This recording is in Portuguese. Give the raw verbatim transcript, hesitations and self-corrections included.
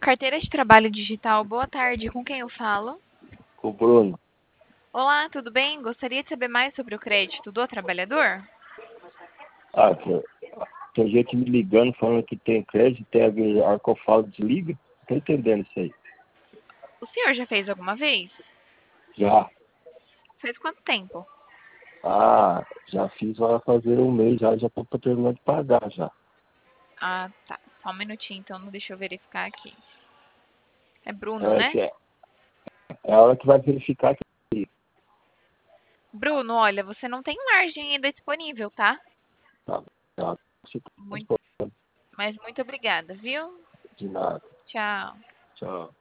Carteira de Trabalho Digital, boa tarde. Com quem eu falo? Com o Bruno. Olá, tudo bem? Gostaria de saber mais sobre o crédito do trabalhador? Ah, tem, tem gente me ligando falando que tem crédito, tem a hora que eu falo, desliga. Não tô entendendo isso aí. O senhor já fez alguma vez? Já. Fez quanto tempo? Ah, já fiz, vai fazer um mês, já, já tô pra terminar de pagar já. Ah, tá. Só um minutinho, então, deixa eu verificar aqui. É Bruno, É, né? que é, é a hora que vai verificar que Bruno, olha, você não tem margem ainda disponível, tá? tá, tá, Muito, mas muito obrigada, viu? de nada. Tchau. Tchau.